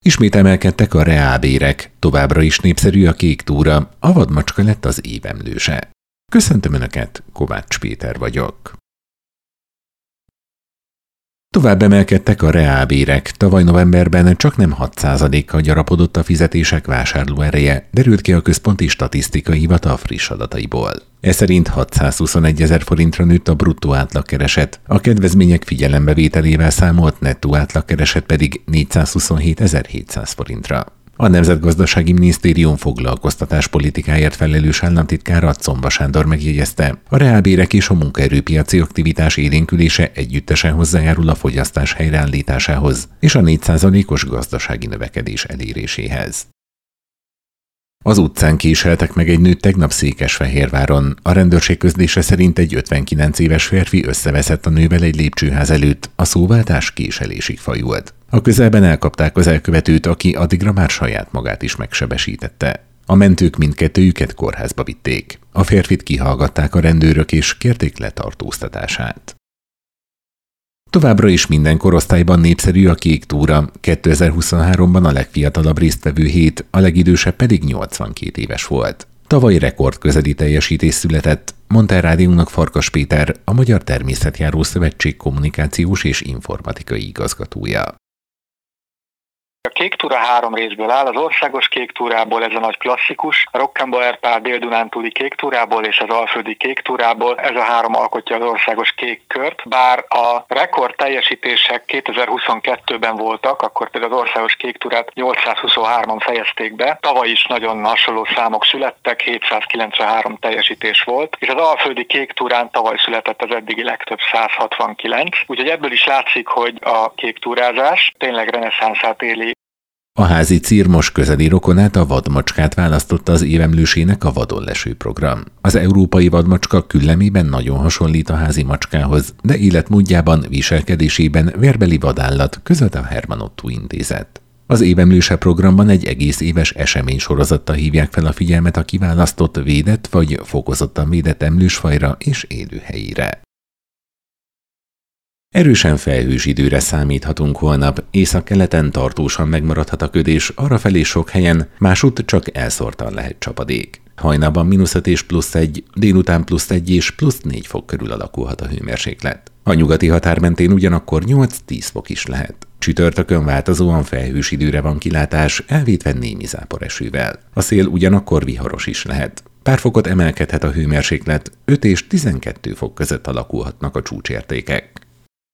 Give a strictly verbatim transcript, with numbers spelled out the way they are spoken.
Ismét emelkedtek a reálbérek, továbbra is népszerű a kék túra, a vadmacska lett az évemlőse. Köszöntöm Önöket, Kovács Péter vagyok. Tovább emelkedtek a reálbérek, tavaly novemberben csak nem hat százalékkal gyarapodott a fizetések vásárlóereje, derült ki a Központi Statisztikai Hivatal friss adataiból. Ez szerint hatszázhuszonegy ezer forintra nőtt a bruttó átlagkereset, a kedvezmények figyelembevételével számolt nettó átlagkereset pedig négyszázhuszonhét ezer hétszáz forintra. A Nemzetgazdasági Minisztérium foglalkoztatáspolitikáért felelős államtitkára Czomba Sándor megjegyezte, a reálbérek és a munkaerőpiaci aktivitás élénkülése együttesen hozzájárul a fogyasztás helyreállításához és a négy százalékos gazdasági növekedés eléréséhez. Az utcán késeltek meg egy nőt tegnap Székesfehérváron. A rendőrség közlése szerint egy ötvenkilenc éves férfi összeveszett a nővel egy lépcsőház előtt, a szóváltás késelésig fajult. A közelben elkapták az elkövetőt, aki addigra már saját magát is megsebesítette. A mentők mindkettőjüket kórházba vitték. A férfit kihallgatták a rendőrök és kérték letartóztatását. Továbbra is minden korosztályban népszerű a kék túra. kétezer-huszonháromban a legfiatalabb résztvevő hét, a legidősebb pedig nyolcvankét éves volt. Tavaly rekordközeli teljesítés született, mondta a rádiónak Farkas Péter, a Magyar Természetjáró Szövetség kommunikációs és informatikai igazgatója. A kék túra három részből áll, az országos kék túrából, ez a nagy klasszikus, a Rockenbauer-Pál dél-dunántúli kék túrából és az alföldi kék túrából, ez a három alkotja az országos kék kört. Bár a rekord teljesítések kétezer-huszonkettőben voltak, akkor például az országos kék túrát nyolcszázhuszonhárman fejezték be, tavaly is nagyon hasonló számok születtek, hétszázkilencvenhárom teljesítés volt, és az alföldi kék túrán tavaly született az eddigi legtöbb száz hatvankilenc, úgyhogy ebből is látszik, hogy a kék túrázás tényleg reneszánszát éli. A házi cirmos közeli rokonát, a vadmacskát választotta az évemlősének a Vadon leső program. Az európai vadmacska küllemében nagyon hasonlít a házi macskához, de életmódjában, viselkedésében vérbeli vadállat, között a Herman Otto intézet. Az évemlőse programban egy egész éves eseménysorozattal hívják fel a figyelmet a kiválasztott védett vagy fokozottan védett emlősfajra és élőhelyére. Erősen felhős időre számíthatunk holnap, északkeleten tartósan megmaradhat a ködés, arrafelé sok helyen, másutt csak elszórtan lehet csapadék. Hajnalban mínusz öt és plusz egy, délután plusz egy és plusz négy fok körül alakulhat a hőmérséklet. A nyugati határ mentén ugyanakkor nyolc-tíz fok is lehet. Csütörtökön változóan felhős időre van kilátás, elvétve némi záporesővel. A szél ugyanakkor viharos is lehet. Pár fokot emelkedhet a hőmérséklet, öt és tizenkettő fok között alakulhatnak a csúcsértékek.